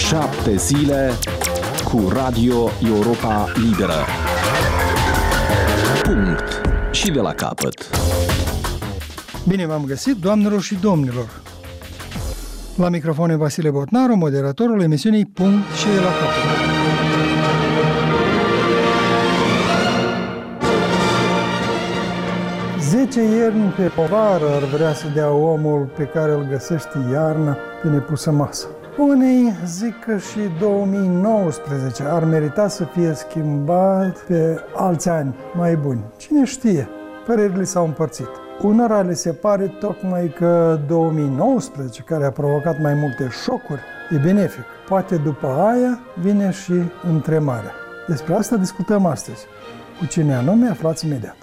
7 zile cu Radio Europa Liberă. Punct. Și de la capăt. Bine v-am găsit, doamnelor și domnilor. La microfon e Vasile Botnaru, moderatorul emisiunii Punct și de la capăt. Zece ierni pe povară ar vrea să dea omul pe care îl găsește iarna pe nepusă masă. Unii zic că și 2019 ar merita să fie schimbat pe alți ani mai buni. Cine știe? Părerile s-au împărțit. Unora le se pare tocmai că 2019, care a provocat mai multe șocuri, e benefic. Poate după aia vine și întremarea. Despre asta discutăm astăzi. Cu cine anume aflați imediat.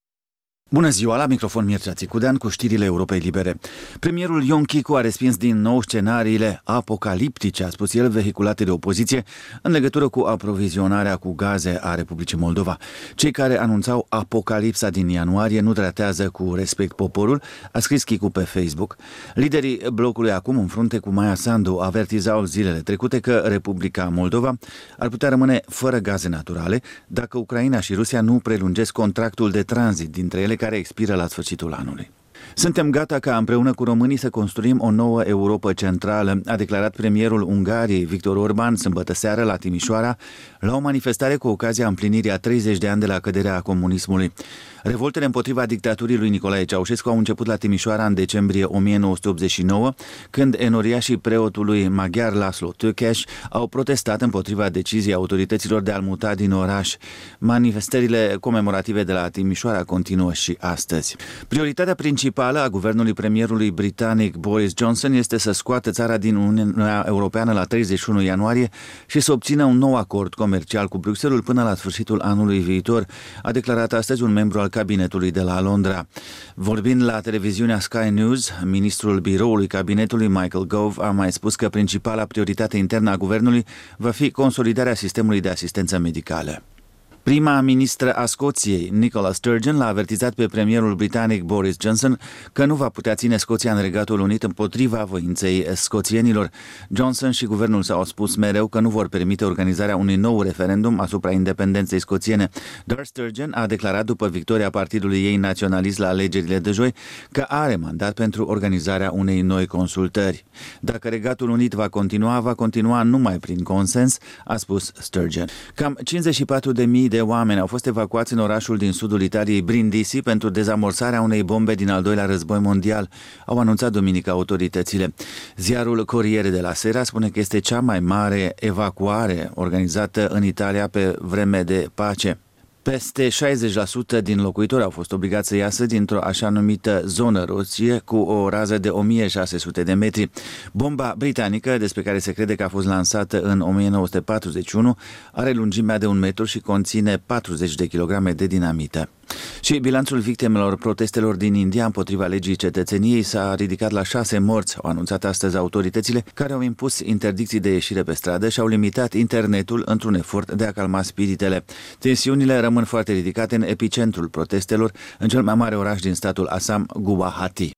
Bună ziua, la microfon Mircea Țicudean cu știrile Europei Libere. Premierul Ion Chicu a respins din nou scenariile apocaliptice, a spus el, vehiculate de opoziție în legătură cu aprovizionarea cu gaze a Republicii Moldova. Cei care anunțau apocalipsa din ianuarie nu tratează cu respect poporul, a scris Chicu pe Facebook. Liderii blocului acum în frunte cu Maia Sandu avertizau zilele trecute că Republica Moldova ar putea rămâne fără gaze naturale dacă Ucraina și Rusia nu prelungesc contractul de tranzit dintre ele care expiră la sfârșitul anului. Suntem gata ca împreună cu românii să construim o nouă Europă centrală, a declarat premierul Ungariei, Viktor Orban, sâmbătă seară la Timișoara, la o manifestare cu ocazia împlinirii a 30 de ani de la căderea comunismului. Revoltele împotriva dictaturii lui Nicolae Ceaușescu au început la Timișoara în decembrie 1989, când enoriașii preotului maghiar László Tőkés au protestat împotriva deciziei autorităților de a-l muta din oraș. Manifestările comemorative de la Timișoara continuă și astăzi. Prioritatea principală a guvernului premierului britanic Boris Johnson este să scoată țara din Uniunea Europeană la 31 ianuarie și să obțină un nou acord comercial cu Bruxelles până la sfârșitul anului viitor, a declarat astăzi un membru al cabinetului de la Londra. Vorbind la televiziunea Sky News, ministrul biroului cabinetului Michael Gove a mai spus că principala prioritate internă a guvernului va fi consolidarea sistemului de asistență medicală. Prima ministră a Scoției, Nicola Sturgeon, l-a avertizat pe premierul britanic Boris Johnson că nu va putea ține Scoția în Regatul Unit împotriva voinței scoțienilor. Johnson și guvernul s-au spus mereu că nu vor permite organizarea unui nou referendum asupra independenței scoțiene. Dar Sturgeon a declarat după victoria partidului ei naționalist la alegerile de joi că are mandat pentru organizarea unei noi consultări. Dacă Regatul Unit va continua numai prin consens, a spus Sturgeon. Cam 54.000 de oameni au fost evacuați în orașul din sudul Italiei, Brindisi, pentru dezamorsarea unei bombe din al doilea război mondial, au anunțat duminică autoritățile. Ziarul Corriere della Sera spune că este cea mai mare evacuare organizată în Italia pe vreme de pace. Peste 60% din locuitori au fost obligați să iasă dintr-o așa numită zonă roșie cu o rază de 1600 de metri. Bomba britanică, despre care se crede că a fost lansată în 1941, are lungimea de 1 metru și conține 40 de kilograme de dinamită. Și bilanțul victimelor protestelor din India împotriva legii cetățeniei s-a ridicat la 6 morți, au anunțat astăzi autoritățile, care au impus interdicții de ieșire pe stradă și au limitat internetul într-un efort de a calma spiritele. Tensiunile rămân foarte ridicate în epicentrul protestelor, în cel mai mare oraș din statul Assam, Guwahati.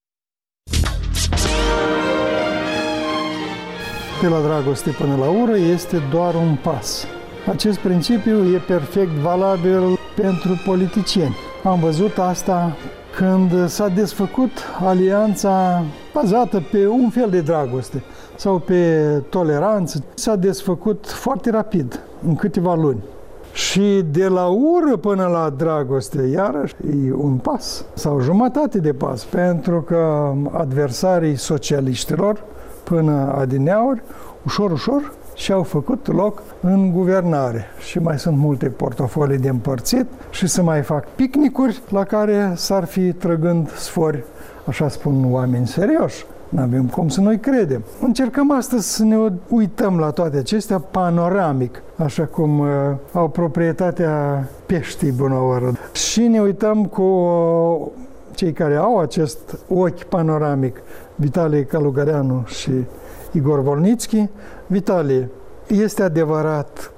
De la dragoste până la ură este doar un pas. Acest principiu e perfect valabil pentru politicieni. Am văzut asta când s-a desfăcut alianța bazată pe un fel de dragoste sau pe toleranță. S-a desfăcut foarte rapid, în câteva luni. Și de la ură până la dragoste, iarăși, e un pas sau jumătate de pas, pentru că adversarii socialiștilor, până adineauri, ușor, și-au făcut loc în guvernare. Și mai sunt multe portofolii de împărțit și se mai fac picnicuri la care s-ar fi trăgând sfori, așa spun oameni serioși. N-avem cum să noi credem. Încercăm astăzi să ne uităm la toate acestea panoramic, așa cum au proprietatea peștii bună oară. Și ne uităm cu cei care au acest ochi panoramic, Vitalie Calugăreanu și Igor Volnitski. Vitalie, este adevărat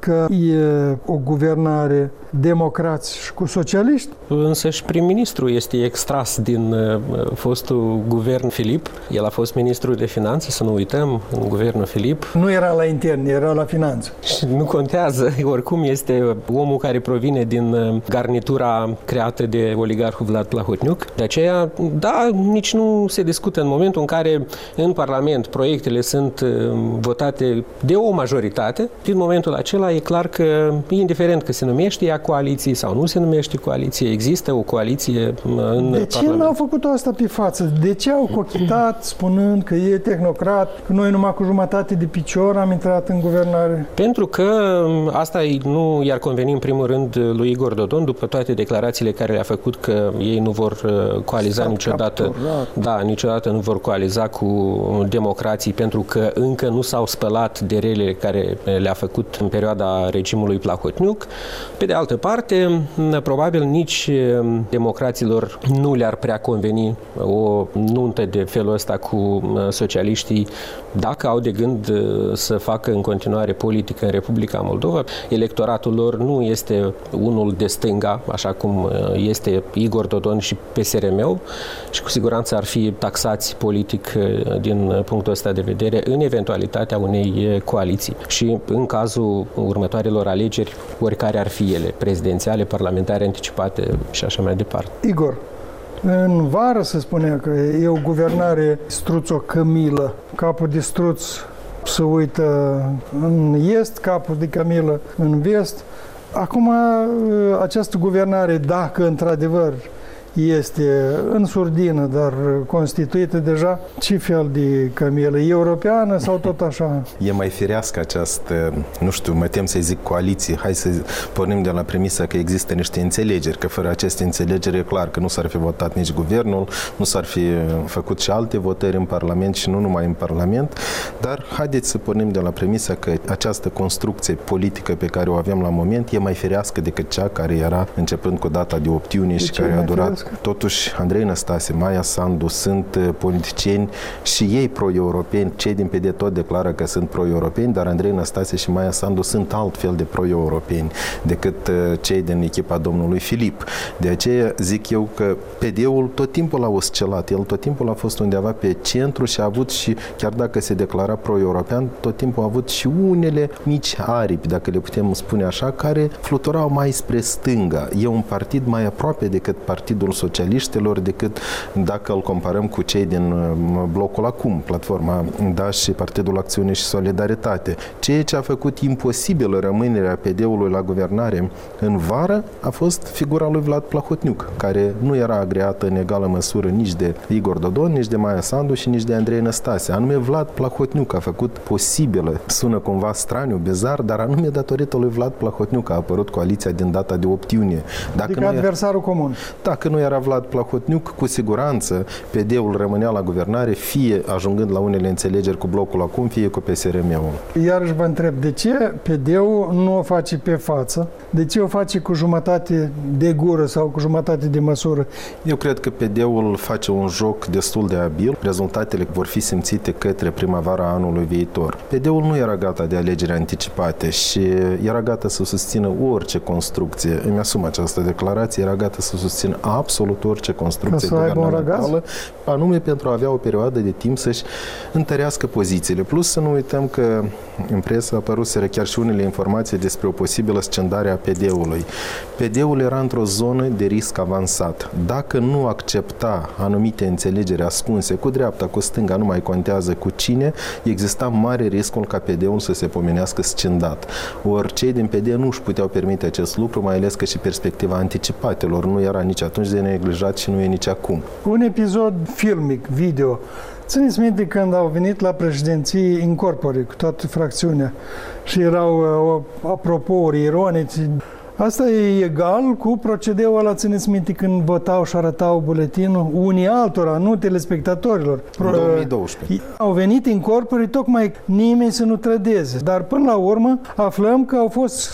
că e o guvernare democrați și cu socialiști? Însă și prim-ministru este extras din fostul guvern Filip. El a fost ministru de finanțe, să nu uităm, în guvernul Filip. Nu era la intern, era la finanțe. Și nu contează, oricum este omul care provine din garnitura creată de oligarhul Vlad Plahotniuc. De aceea, da, nici nu se discută în momentul în care în Parlament proiectele sunt votate de o majoritate. Din momentul acela e clar că, indiferent că se numește ea coaliție sau nu se numește coaliție, există o coaliție în Parlament. De ce n-au făcut asta pe față? De ce au cochitat spunând că e tehnocrat, că noi numai cu jumătate de picior am intrat în guvernare? Pentru că asta nu i-ar conveni în primul rând lui Igor Dodon, după toate declarațiile care le-a făcut că ei nu vor coaliza niciodată. Da, niciodată nu vor coaliza cu democrații pentru că încă nu s-au spălat de relele care le-a făcut în perioada regimului Plahotniuc. Pe de altă parte, probabil nici democraților nu le-ar prea conveni o nuntă de felul ăsta cu socialiștii dacă au de gând să facă în continuare politică în Republica Moldova. Electoratul lor nu este unul de stânga, așa cum este Igor Dodon și PSRM-ul și cu siguranță ar fi taxați politic din punctul ăsta de vedere în eventualitatea unei coaliții. Și în cazul următoarelor alegeri, oricare ar fi ele, prezidențiale, parlamentare anticipate și așa mai departe. Igor, în vară se spunea că e o guvernare struțo-cămilă, capul de struț se uită în est, capul de cămilă în vest. Acum, această guvernare, dacă într-adevăr este în surdină, dar constituită deja, ce fel de cămilă? Europeană sau tot așa? E mai firească această, nu știu, mă tem să-i zic coaliție. Hai să pornim de la premisa că există niște înțelegeri, că fără aceste înțelegeri e clar că nu s-ar fi votat nici guvernul, nu s-ar fi făcut și alte votări în Parlament și nu numai în Parlament, dar haideți să pornim de la premisa că această construcție politică pe care o avem la moment e mai firească decât cea care era începând cu data de 8 iunie și care a durat. Totuși, Andrei Năstase, Maia Sandu sunt politicieni și ei pro-europeni. Cei din PD tot declară că sunt pro-europeni, dar Andrei Năstase și Maia Sandu sunt altfel de pro-europeni decât cei din echipa domnului Filip. De aceea zic eu că PD-ul tot timpul a oscilat. El tot timpul a fost undeva pe centru și a avut și, chiar dacă se declara pro-european, tot timpul a avut și unele mici aripi, dacă le putem spune așa, care fluturau mai spre stânga. E un partid mai aproape decât Partidul Socialiștilor, decât dacă îl comparăm cu cei din blocul acum, Platforma Da și Partidul Acțiune și Solidaritate. Ceea ce a făcut imposibilă rămânerea PD-ului la guvernare în vară a fost figura lui Vlad Plahotniuc, care nu era agreată în egală măsură nici de Igor Dodon, nici de Maia Sandu și nici de Andrei Năstase. Anume Vlad Plahotniuc a făcut posibilă, sună cumva straniu, bizar, dar anume datorită lui Vlad Plahotniuc a apărut coaliția din data de 8 iunie. Adică adversarul comun. Dacă nu era Vlad Plahotniuc, cu siguranță PD-ul rămânea la guvernare, fie ajungând la unele înțelegeri cu blocul acum, fie cu PSRM-ul. Iarăși vă întreb, de ce PD-ul nu o face pe față? De ce o face cu jumătate de gură sau cu jumătate de măsură? Eu cred că PD-ul face un joc destul de abil. Rezultatele vor fi simțite către primăvara anului viitor. PD-ul nu era gata de alegeri anticipate și era gata să susțină orice construcție. Îmi asum această declarație, era gata să susțină absolut orice construcție guvernamentală, anume pentru a avea o perioadă de timp să-și întărească pozițiile. Plus să nu uităm că în presă apăruseră chiar și unele informații despre o posibilă scindare a PD-ului. PD-ul era într-o zonă de risc avansat. Dacă nu accepta anumite înțelegeri ascunse cu dreapta, cu stânga, nu mai contează cu cine, exista mare riscul ca PD-ul să se pomenească scindat. Ori cei din PD nu își puteau permite acest lucru, mai ales că și perspectiva anticipatelor nu era nici atunci de neglijat și nu e nici acum. Un episod filmic, video. Țineți minte când au venit la președinție in corpore cu toată fracțiunea și erau apropouri ironici. Asta e egal cu procedeul ăla, țineți minte, când votau și arătau buletinul unii altora, nu telespectatorilor. În 2012. Au venit în corpuri, tocmai nimeni să nu trădeze. Dar până la urmă aflăm că au fost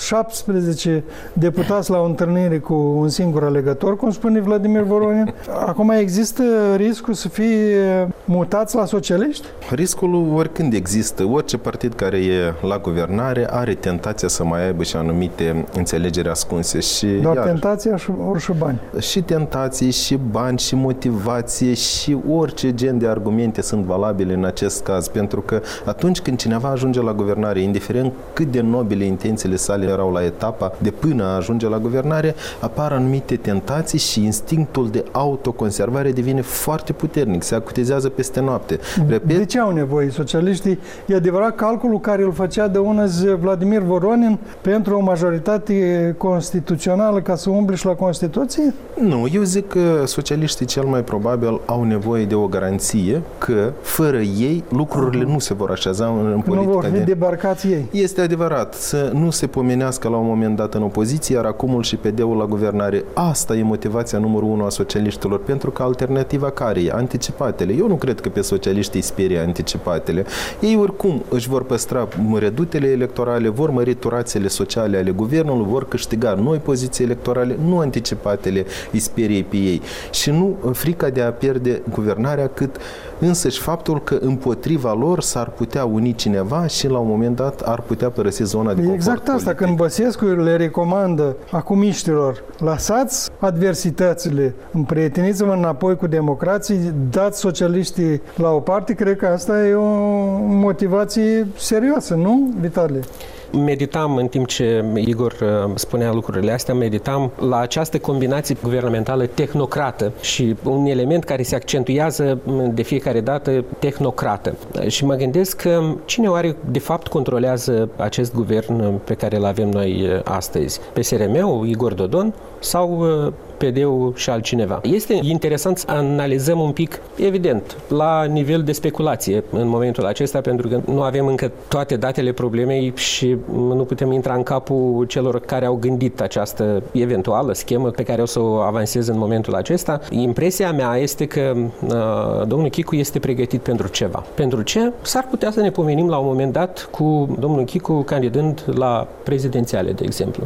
17 deputați la o întâlnire cu un singur alegător, cum spune Vladimir Voronin. Acum există riscul să fie mutați la socialiști? Riscul oricând există. Orice partid care e la guvernare are tentația să mai aibă și anumite înțelegeri ascunse. Și doar tentația ori și bani? Și tentații, și bani, și motivație, și orice gen de argumente sunt valabile în acest caz. Pentru că atunci când cineva ajunge la guvernare, indiferent cât de nobile intențiile sale erau la etapa de până a ajunge la guvernare, apar anumite tentații și instinctul de autoconservare devine foarte puternic, se acutizează peste noapte. Repet, de ce au nevoie socialiștii? E adevărat calculul care îl făcea de ună zi Vladimir Voronin pentru o majoritate constituțională ca să umble și la Constituție? Nu, eu zic că socialiștii cel mai probabil au nevoie de o garanție că fără ei lucrurile nu se vor așeza în politica. Nu vor fi debarcați ei. Este adevărat, să nu se pomenească la un moment dat în opoziție, iar acumul și PD-ul la guvernare. Asta e motivația numărul 1 a socialiștilor, pentru că alternativa care e? Anticipatele. Eu nu cred că pe socialiștii sperie anticipatele. Ei oricum își vor păstra redutele electorale, vor mări turațiile sociale ale guvernului, vor câștiga noi poziții electorale, nu anticipatele îi sperie pe ei. Și nu frica de a pierde guvernarea, cât însăși faptul că împotriva lor s-ar putea uni cineva și la un moment dat ar putea părăsi zona de confort exact asta, politic. când Băsescu le recomandă acumiștilor, lăsați adversitățile, împrieteniți-vă înapoi cu democrații, dați socialiștii la o parte, cred că asta e o motivație serioasă, nu, Vitalie? Meditam în timp ce Igor spunea lucrurile astea, meditam la această combinație guvernamentală tehnocrată și un element care se accentuează de fiecare dată, tehnocrată. Și mă gândesc că cine oare de fapt controlează acest guvern pe care îl avem noi astăzi? PSRM-ul, Igor Dodon sau PD-ul și altcineva? Este interesant să analizăm un pic, evident, la nivel de speculație în momentul acesta, pentru că nu avem încă toate datele problemei și nu putem intra în capul celor care au gândit această eventuală schemă pe care o să o avansez în momentul acesta. Impresia mea este că domnul Chicu este pregătit pentru ceva. Pentru ce? S-ar putea să ne pomenim la un moment dat cu domnul Chicu candidând la prezidențiale, de exemplu.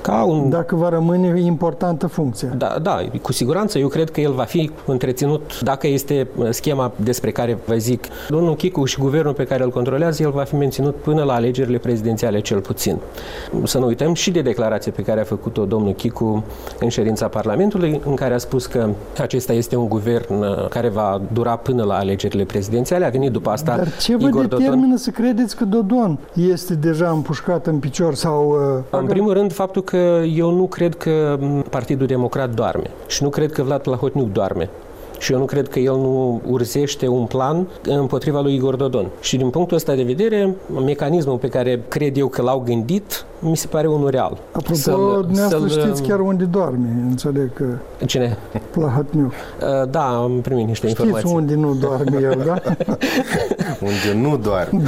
Dacă va rămâne importantă funcția. Da, cu siguranță. Eu cred că el va fi întreținut, dacă este schema despre care vă zic, domnul Chicu și guvernul pe care îl controlează, el va fi menținut până la alegerile prezidențiale cel puțin. Să nu uităm și de declarație pe care a făcut-o domnul Chicu în ședința Parlamentului, în care a spus că acesta este un guvern care va dura până la alegerile prezidențiale. A venit după asta Dar ce vă determină să credeți că Dodon este deja împușcat în picior? Sau? În primul rând, faptul că eu nu cred că Partidul Democrat doarme și nu cred că Vlad Plahotniuc doarme. Și eu nu cred că el nu urzește un plan împotriva lui Igor Dodon. Și din punctul ăsta de vedere, mecanismul pe care cred eu că l-au gândit, mi se pare unul real. Apropo, dumneavoastră știți chiar unde doarme, înțeleg că... Cine? Plahotniuc. Da, am primit niște informații. Știți unde nu doarme el, da? Unde nu doarme.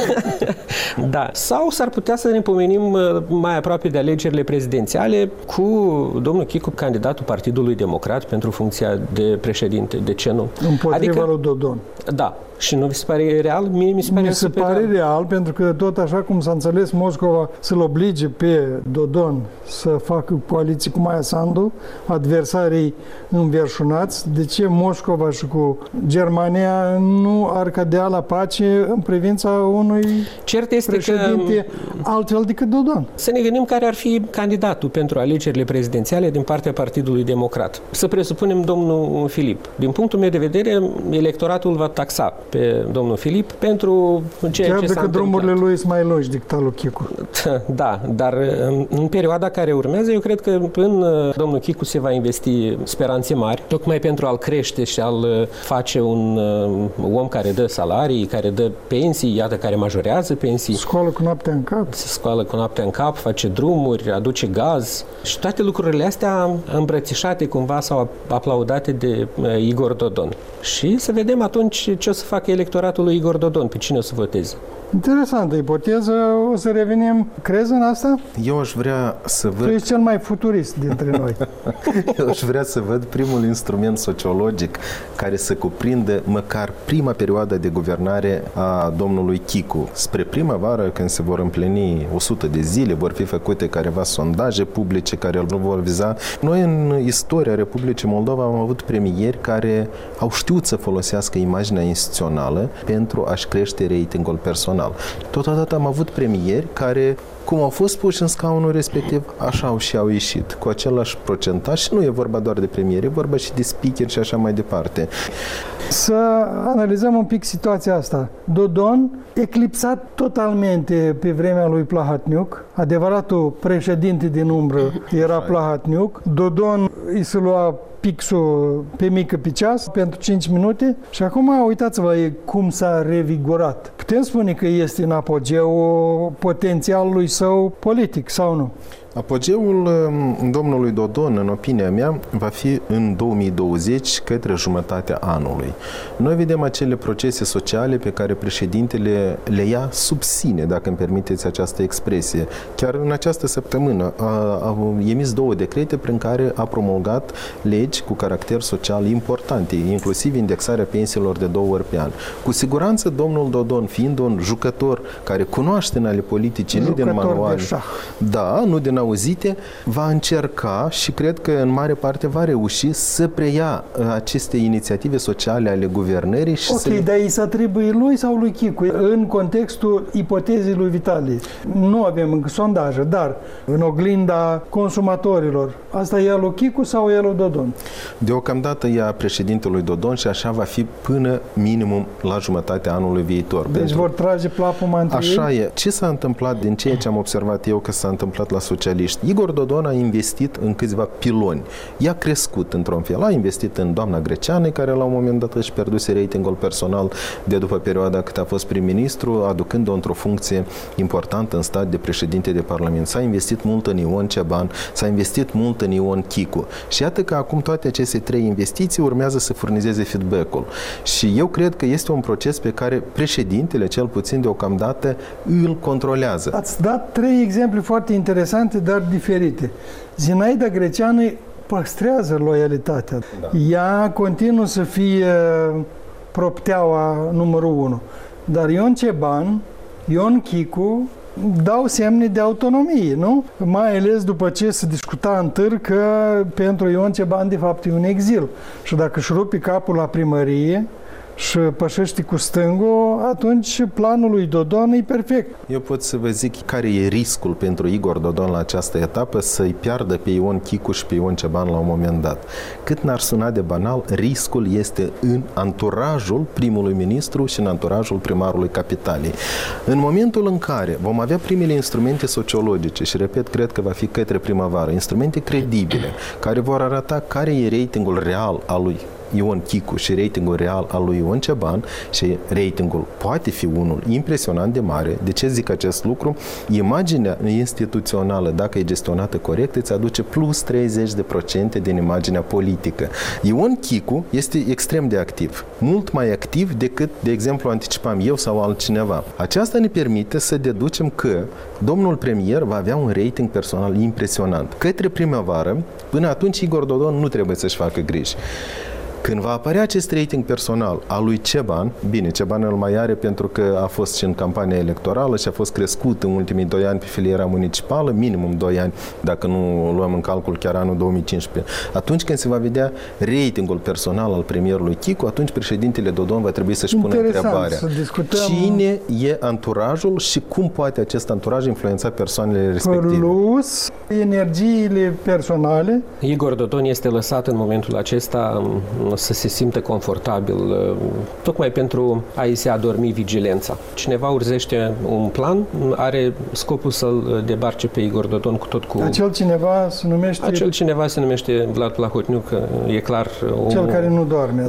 Da. Sau s-ar putea să ne pomenim mai aproape de alegerile prezidențiale cu domnul Chicu, candidatul Partidului Democrat pentru funcția de președinte. De ce nu? Împotriva lui Dodon. Da. Și nu vi se pare real? Mie mi se pare real, pentru că tot așa cum s-a înțeles, Moscova să-l oblige pe Dodon să facă coaliții cu Maia Sandu, adversarii înverșunați. De ce Moscova și cu Germania nu ar cădea la pace în privința unui președinte altfel decât Dodon? Să ne gândim care ar fi candidatul pentru alegerile prezidențiale din partea Partidului Democrat. Să presupunem domnul Filip. Din punctul meu de vedere, electoratul va taxa pe domnul Filip pentru ceea ce s-a întâmplat. Drumurile lui sunt mai lungi decât al lui Chicu. Da, dar în perioada care urmează, eu cred că în domnul Chicu se va investi speranțe mari, tocmai pentru a-l crește și a-l face un om care dă salarii, care dă pensii, iată, care majorează pensii. Scoală cu noaptea în cap. Scoală cu noaptea în cap, face drumuri, aduce gaz și toate lucrurile astea îmbrățișate cumva sau aplaudate de Igor Dodon. Și să vedem atunci ce o să facă facă electoratul lui Igor Dodon? Pe cine o să voteze? Interesantă ipoteză, o să revenim. Crezi în asta? Eu aș vrea să văd... Tu ești cel mai futurist dintre noi. Eu aș vrea să văd primul instrument sociologic care să cuprindă măcar prima perioadă de guvernare a domnului Chicu. Spre primăvară, când se vor împlini 100 de zile, vor fi făcute careva sondaje publice care îl vor viza. Noi în istoria Republicii Moldova am avut premieri care au știut să folosească imaginea instituțională pentru a-și crește ratingul personal. Totodată am avut premieri care, cum au fost puși în scaunul respectiv, așa au ieșit, cu același procentaj. Și nu e vorba doar de premieri, e vorba și de speaker și așa mai departe. Să analizăm un pic situația asta. Dodon, eclipsat totalmente pe vremea lui Plahatniuc, adevăratul președinte din umbră era Plahatniuc. Dodon îi se lua pixul pe mică pe ceas pentru 5 minute și acum uitați-vă cum s-a revigorat. Putem spune că este în apogeu potențialului său politic sau nu? Apogeul domnului Dodon, în opinia mea, va fi în 2020 către jumătatea anului. Noi vedem acele procese sociale pe care președintele le ia sub sine, dacă îmi permiteți această expresie. Chiar în această săptămână a emis 2 decrete prin care a promulgat legi cu caracter social importante, inclusiv indexarea pensiilor de 2 ori pe an. Cu siguranță, domnul Dodon, fiind un jucător care cunoaște în ale politicii, nu din manual, da, nu din auzite, va încerca și cred că în mare parte va reuși să preia aceste inițiative sociale ale guvernării. Și dar îi se atribuie lui sau lui Chicu? În contextul ipotezei lui Vitalie. Nu avem încă sondaje, dar în oglinda consumatorilor, asta e lui Chicu sau e lui Dodon? Deocamdată e a președintelui Dodon și așa va fi până minimum la jumătatea anului viitor. Deci vor trage plapuma între ei? Așa e. Ce s-a întâmplat din ceea ce am observat eu că s-a întâmplat la socialiști? Igor Dodon a investit în câțiva piloni. I-a crescut într-un fel. A investit în doamna Greceană, care la un moment dat își pierduse ratingul personal de după perioada cât a fost prim-ministru, aducând-o într-o funcție importantă în stat de președinte de Parlament. S-a investit mult în Ion Ceban, s-a investit mult în Ion Chicu. Și iată că acum toate aceste 3 investiții urmează să furnizeze feedback-ul. Și eu cred că este un proces pe care președintele, cel puțin deocamdată, îl controlează. Ați dat 3 exemple foarte interesante, dar diferite. Zinaida Greceană păstrează loialitatea. Da. Ea continuă să fie propteaua numărul 1. Dar Ion Ceban, Ion Chicu dau semne de autonomie, nu? Mai ales după ce se discuta în târg că pentru Ion Ceban de fapt e un exil. Și dacă își rupi capul la primărie și pășește cu stângul, atunci planul lui Dodon e perfect. Eu pot să vă zic care e riscul pentru Igor Dodon la această etapă, să-i piardă pe Ion Chicu și pe Ion Ceban la un moment dat. Cât n-ar suna de banal, riscul este în anturajul primului ministru și în anturajul primarului capitalei. În momentul în care vom avea primele instrumente sociologice, și repet, cred că va fi către primăvară, instrumente credibile, care vor arăta care e ratingul real al lui Ion Chicu și ratingul real al lui Ion Ceban, și ratingul poate fi unul impresionant de mare. De ce zic acest lucru? Imaginea instituțională, dacă e gestionată corect, îți aduce plus 30% din imaginea politică. Ion Chicu este extrem de activ, mult mai activ decât, de exemplu, anticipam eu sau altcineva. Aceasta ne permite să deducem că domnul premier va avea un rating personal impresionant. Către primăvară, până atunci Igor Dodon nu trebuie să-și facă griji. Când va apărea acest rating personal al lui Ceban, bine, Ceban îl mai are pentru că a fost și în campania electorală și a fost crescut în ultimii 2 ani pe filiera municipală, minimum 2 ani, dacă nu luăm în calcul chiar anul 2015. Atunci când se va vedea ratingul personal al premierului Chicu, atunci președintele Dodon va trebui să-și pună întrebarea. Cine e anturajul și cum poate acest anturaj influența persoanele respective? Plus energiile personale. Igor Dodon este lăsat în momentul acesta să se simtă confortabil, tocmai pentru a-i se adormi vigilența. Cineva urzește un plan, are scopul să-l debarce pe Igor Dodon Acel cineva se numește... Acel cineva se numește Vlad Plahotniuc, e clar... Cel care nu doarme,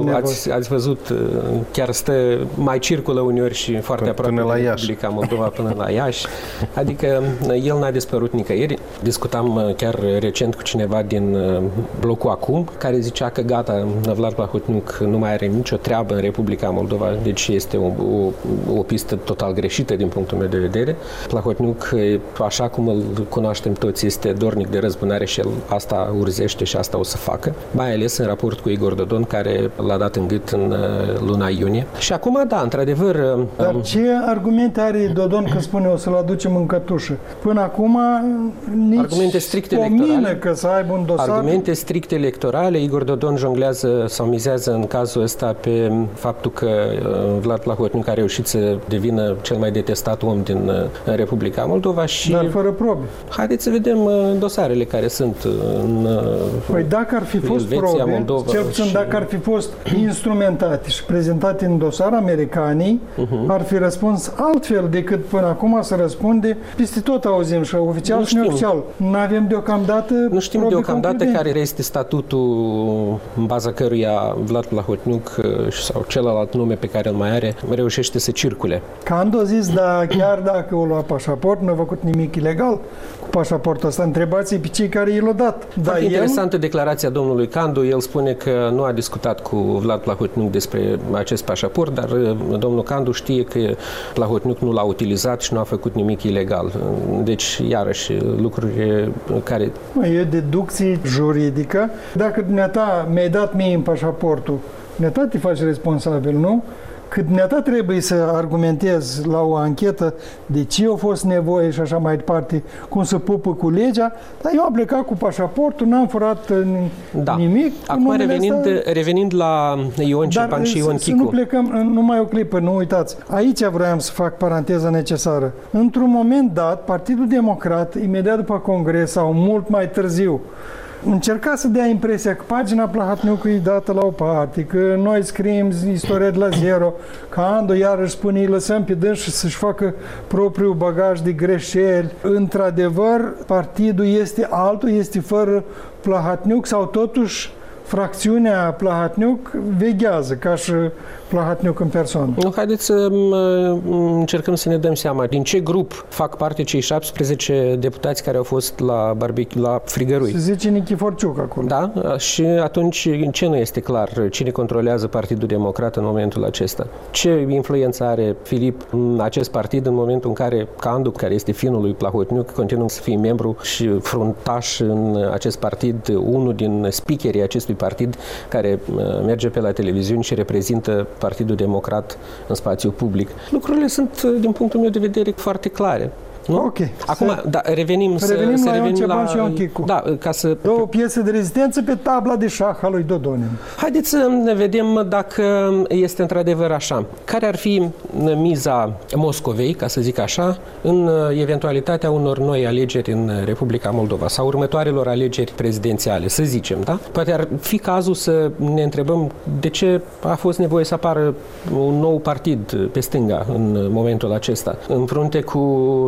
ați văzut, chiar mai circulă uneori și foarte aproape de Republica Moldova până la Iași. Adică el n-a dispărut nicăieri. Discutam chiar recent cu cineva din blocul Acum, care zicea că gata, Vlad Plahotniuc nu mai are nicio treabă în Republica Moldova, deci este o pistă total greșită din punctul meu de vedere. Plahotniuc, așa cum îl cunoaștem toți, este dornic de răzbunare și el asta urzește și asta o să facă, mai ales în raport cu Igor Dodon, care l-a dat în gât în luna iunie. Și acum, da, într-adevăr... Dar ce argumente are Dodon că spune o să-l aducem în cătușă? Până acum nici argumente strict electorale, că să aibă un dosar... Argumente strict electorale. Igor Dodon jonglează sau mizează în cazul ăsta pe faptul că Vlad Plahotniuc a reușit să devină cel mai detestat om din Republica Moldova și... Dar fără probe. Haideți să vedem dosarele care sunt în Păi dacă ar fi fost Elveția, probe, Moldova cel puțin dacă ar fi fost instrumentate și prezentate în dosar, americanii ar fi răspuns altfel decât până acum să răspunde. Peste tot auzim și oficial și neoficial. Nu avem deocamdată Nu știm deocamdată care este statutul în baza căruia Vlad Plahotniuc sau celălalt nume pe care îl mai are reușește să circule. Candu a zis, da, chiar dacă o lua pașaport, nu a făcut nimic ilegal cu pașaportul ăsta. Întrebați-i pe cei care i l-au dat. Foarte interesantă declarația domnului Candu. El spune că nu a discutat cu Vlad Plahotniuc despre acest pașaport, dar domnul Candu știe că Plahotniuc nu l-a utilizat și nu a făcut nimic ilegal. Deci, iarăși, lucruri care... E deducție juridică. Dacă dumneata mi-ai dat mie în pașaportul, dumneata te faci responsabil, nu? Cât dumneata trebuie să argumentezi la o anchetă de ce a fost nevoie și așa mai departe, cum să pupă cu legea, dar eu am plecat cu pașaportul, n-am furat nimic. Acum revenind la Ion Cepan și Ion Chicu. Să nu plecăm, numai o clipă, nu uitați. Aici vreau să fac paranteza necesară. Într-un moment dat, Partidul Democrat, imediat după congres sau mult mai târziu, încerca să dea impresia că pagina Plahotniucului e dată la o parte, că noi scriem istoria de la zero, că Andu iarăși spune îi lăsăm pe dânsi să-și facă propriul bagaj de greșeli. Într-adevăr, partidul este altul, este fără Plahotniuc sau totuși fracțiunea Plahotniuc veghează ca și Plahotniuc în persoană. Haideți să încercăm să ne dăm seama din ce grup fac parte cei 17 deputați care au fost la frigărui. Se zice Nichiforciuc acolo. Da? Și atunci ce nu este clar? Cine controlează Partidul Democrat în momentul acesta? Ce influență are Filip în acest partid în momentul în care Candu, care este finul lui Plahotniuc, continuă să fie membru și fruntaș în acest partid, unul din speakerii acestui partid care merge pe la televiziuni și reprezintă Partidul Democrat în spațiu public. Lucrurile sunt, din punctul meu de vedere, foarte clare. Nu? Ok. Acum, revenim la Ion Cepan și Ion Chicu. Da, ca să... Două piese de rezistență pe tabla de șah a lui Dodon. Haideți să ne vedem dacă este într-adevăr așa. Care ar fi miza Moscovei, ca să zic așa, în eventualitatea unor noi alegeri în Republica Moldova sau următoarelor alegeri prezidențiale, să zicem, da? Poate ar fi cazul să ne întrebăm de ce a fost nevoie să apară un nou partid pe stânga în momentul acesta, în frunte cu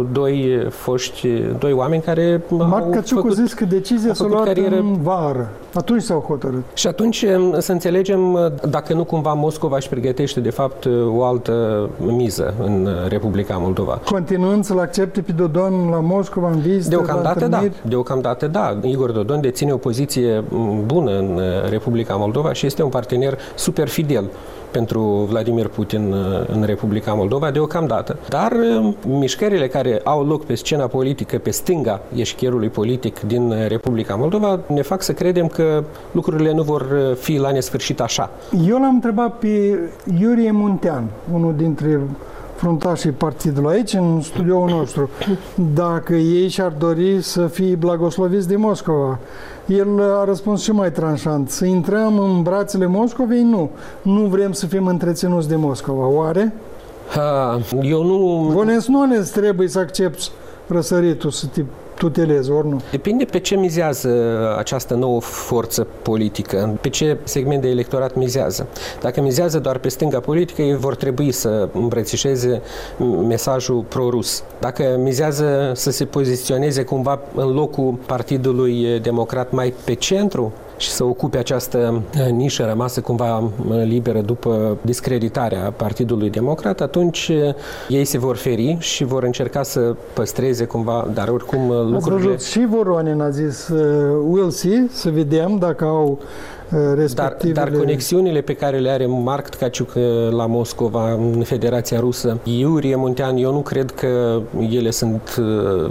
doi oameni care Marc Căciucu zis că decizia s-a luat în vară. Atunci s-au hotărât. Și atunci să înțelegem dacă nu cumva Moscova își pregătește de fapt o altă miză în Republica Moldova. Continuând să-l accepte pe Dodon la Moscova în vizită, Deocamdată da. Igor Dodon deține o poziție bună în Republica Moldova și este un partener super fidel pentru Vladimir Putin în Republica Moldova deocamdată. Dar mișcările care au loc pe scena politică, pe stânga eșcherului politic din Republica Moldova, ne fac să credem că lucrurile nu vor fi la nesfârșit așa. Eu l-am întrebat pe Iurie Muntean, unul dintre fruntașii partidului aici, în studioul nostru, dacă ei și-ar dori să fie blagosloviți de Moscova. El a răspuns și mai tranșant. Să intrăm în brațele Moscovei? Nu. Nu vrem să fim întreținuți de Moscova. Oare? Eu nu... Volens trebuie să accepti răsăritul, să te tutelezi, ori nu? Depinde pe ce mizează această nouă forță politică, pe ce segment de electorat mizează. Dacă mizează doar pe stânga politică, ei vor trebui să îmbrățișeze mesajul pro-rus. Dacă mizează să se poziționeze cumva în locul Partidului Democrat mai pe centru și să ocupe această nișă rămasă cumva liberă după discreditarea Partidului Democrat, atunci ei se vor feri și vor încerca să păstreze cumva, dar oricum lucrurile... Și Voronin a zis, we'll see, să vedem dacă au respectivele... Dar conexiunile pe care le are Marc Tkaciuc la Moscova, în Federația Rusă, Iurie Muntean, eu nu cred că ele sunt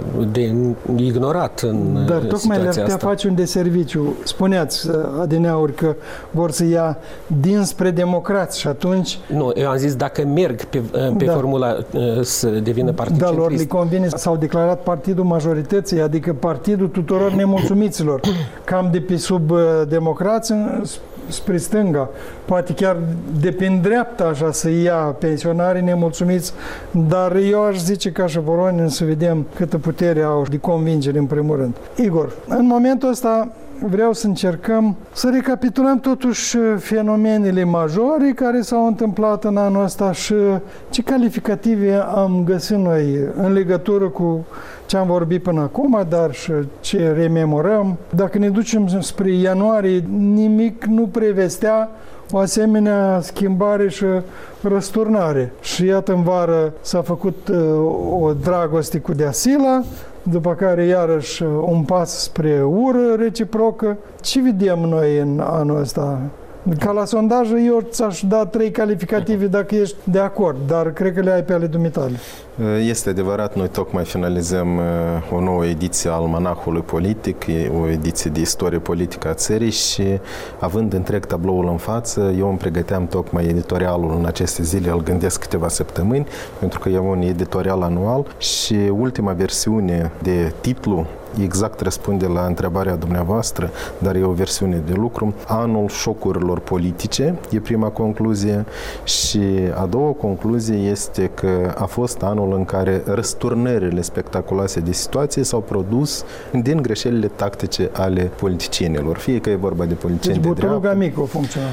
de ignorat în Dar tocmai le-ar putea asta. face un deserviciu. Spuneați adineauri că vor să ia dinspre democrați și atunci... Nu, eu am zis dacă merg pe formula să devină partid centrist. centrist. Lor le convine, s-au declarat partidul majorității, adică partidul tuturor nemulțumiților, cam de pe sub democrați spre stânga, poate chiar de pe dreapta, așa, să ia pensionarii nemulțumiți, dar eu aș zice ca și Voronin să vedem câtă putere au de convingere în primul rând. Igor, în momentul ăsta vreau să încercăm să recapitulăm totuși fenomenele majore care s-au întâmplat în anul ăsta și ce calificative am găsit noi în legătură cu ce am vorbit până acum, dar și ce rememorăm. Dacă ne ducem spre ianuarie, nimic nu prevestea o asemenea schimbare și răsturnare. Și iată, în vară s-a făcut o dragoste cu Deasila, după care iarăși un pas spre ură reciprocă. Ce vedem noi în anul ăsta? Ca la sondaj, eu ți-aș da 3 calificative dacă ești de acord, dar cred că le ai pe ale dumitale. Este adevărat, noi tocmai finalizăm o nouă ediție a Almanahului Politic, o ediție de istorie politică a țării și având întreg tabloul în față, eu îmi pregăteam tocmai editorialul în aceste zile, îl gândesc câteva săptămâni, pentru că e un editorial anual și ultima versiune de titlu exact răspunde la întrebarea dumneavoastră, dar e o versiune de lucru. Anul șocurilor politice e prima concluzie și a doua concluzie este că a fost anul în care răsturnările spectaculoase de situație s-au produs din greșelile tactice ale politicienilor. Fie că e vorba de politicieni de dreapta. Deci mică a funcționat.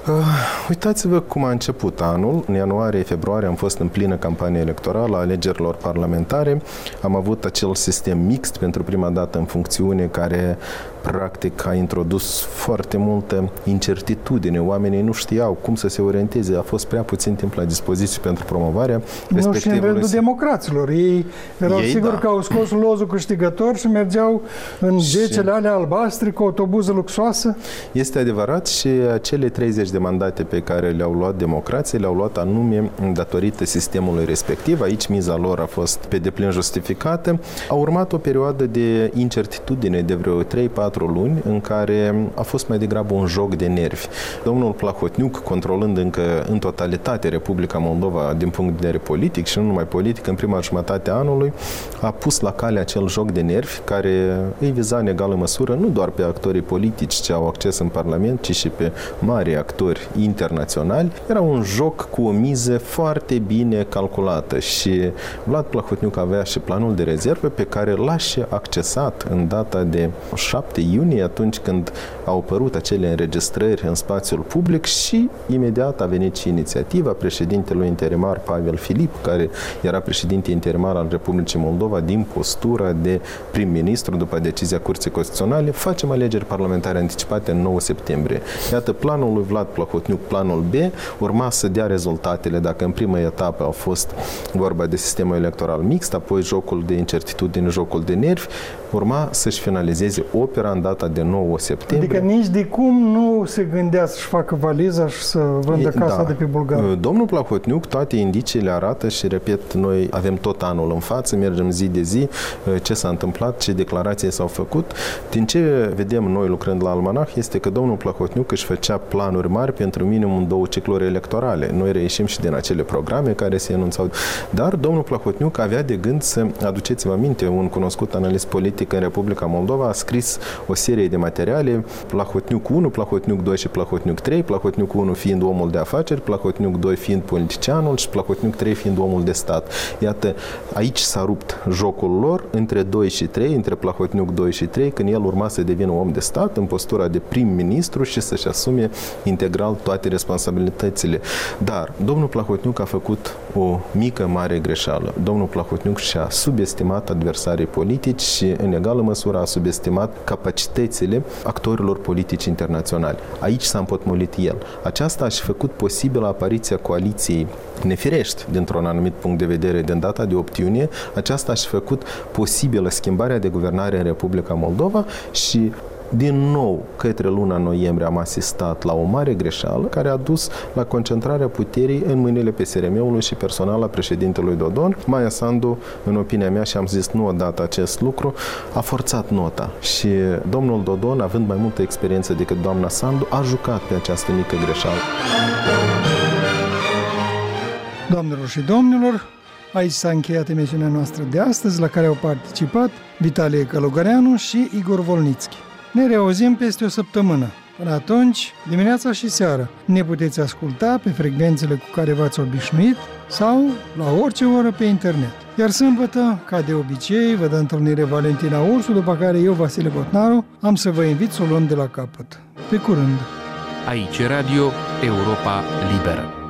Uitați-vă cum a început anul. În ianuarie-februarie am fost în plină campanie electorală a alegerilor parlamentare. Am avut acel sistem mixt pentru prima dată în funcțiune care practic a introdus foarte multă incertitudine. Oamenii nu știau cum să se orienteze. A fost prea puțin timp la dispoziție pentru promovarea respectivului. Nu și în rândul democraților. Ei erau siguri că au scos lozul câștigător și mergeau în gecele alea albastre cu autobuză luxoasă. Este adevărat și cele 30 de mandate pe care le-au luat democrații le-au luat anume datorită sistemului respectiv. Aici miza lor a fost pe deplin justificată. A urmat o perioadă de incertitudine de vreo 3-4 luni în care a fost mai degrabă un joc de nervi. Domnul Plahotniuc, controlând încă în totalitate Republica Moldova din punct de vedere politic și nu numai politic, în prima jumătate a anului, a pus la cale acel joc de nervi care îi viza în egală măsură nu doar pe actorii politici ce au acces în Parlament, ci și pe mari actori internaționali. Era un joc cu o miză foarte bine calculată și Vlad Plahotniuc avea și planul de rezervă pe care l-a și accesat în data de 7 iunie, atunci când au apărut acele înregistrări în spațiul public și imediat a venit și inițiativa președintelui interimar Pavel Filip, care era președinte interimar al Republicii Moldova din postura de prim-ministru după decizia Curții Constituționale. Facem alegeri parlamentare anticipate în 9 septembrie. Iată, planul lui Vlad Plahotniuc, planul B, urma să dea rezultatele dacă în prima etapă au fost vorba de sistemul electoral mixt, apoi jocul de incertitudine, jocul de nervi, urma să-și finalizeze opera în data de 9 septembrie. Adică nici de cum nu se gândea să-și facă valiza și să vândă casa de pe Bulgar. Domnul Plahotniuc, toate indiciile arată și, repet, noi avem tot anul în față, mergem zi de zi, ce s-a întâmplat, ce declarații s-au făcut. Din ce vedem noi lucrând la Almanah este că domnul Plahotniuc își făcea planuri mari pentru minimum 2 cicluri electorale. Noi reieșim și din acele programe care se enunțau. Dar domnul Plahotniuc avea de gând să, aduceți-vă aminte, un cunoscut analist politic în Republica Moldova a scris o serie de materiale, Plahotniuc 1, Plahotniuc 2 și Plahotniuc 3, Plahotniuc 1 fiind omul de afaceri, Plahotniuc 2 fiind politicianul și Plahotniuc 3 fiind omul de stat. Iată, aici s-a rupt jocul lor între 2 și 3, între Plahotniuc 2 și 3, când el urma să devină om de stat în postura de prim-ministru și să-și asume integral toate responsabilitățile. Dar domnul Plahotniuc a făcut o mică mare greșeală. Domnul Plahotniuc și-a subestimat adversarii politici și în egală măsură a subestimat capacitățile actorilor politici internaționali. Aici s-a împotmolit el. Aceasta a și făcut posibilă apariția coaliției nefirești dintr-un anumit punct de vedere din data de 8 iunie. Aceasta a și făcut posibilă schimbarea de guvernare în Republica Moldova și Din nou, către luna noiembrie am asistat la o mare greșeală care a dus la concentrarea puterii în mâinile PSRM-ului și personal a președintelui Dodon. Maia Sandu, în opinia mea, și am zis nu odată acest lucru, a forțat nota și domnul Dodon, având mai multă experiență decât doamna Sandu, a jucat pe această mică greșeală. Doamnelor și domnilor, aici s-a încheiat emisiunea noastră de astăzi, la care au participat Vitalie Călugăreanu și Igor Volnițchi. Ne reauzim peste o săptămână. Până atunci, dimineața și seara, ne puteți asculta pe frecvențele cu care v-ați obișnuit sau la orice oră pe internet. Iar sâmbătă, ca de obicei, vă dă întâlnire Valentina Ursu, după care eu, Vasile Botnaru, am să vă invit să o luăm de la capăt. Pe curând! Aici Radio Europa Liberă.